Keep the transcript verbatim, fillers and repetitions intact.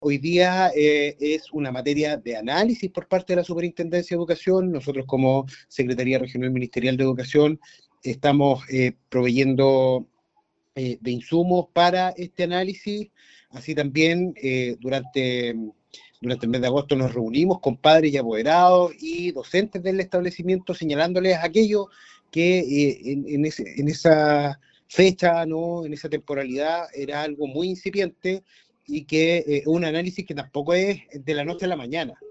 Hoy día eh, es una materia de análisis por parte de la Superintendencia de Educación. Nosotros como Secretaría Regional Ministerial de Educación estamos eh, proveyendo eh, de insumos para este análisis. Así también eh, durante, durante el mes de agosto nos reunimos con padres y apoderados y docentes del establecimiento señalándoles aquello que eh, en, en, ese, en esa fecha, ¿no? En esa temporalidad era algo muy incipiente y que eh, un análisis que tampoco es de la noche a la mañana.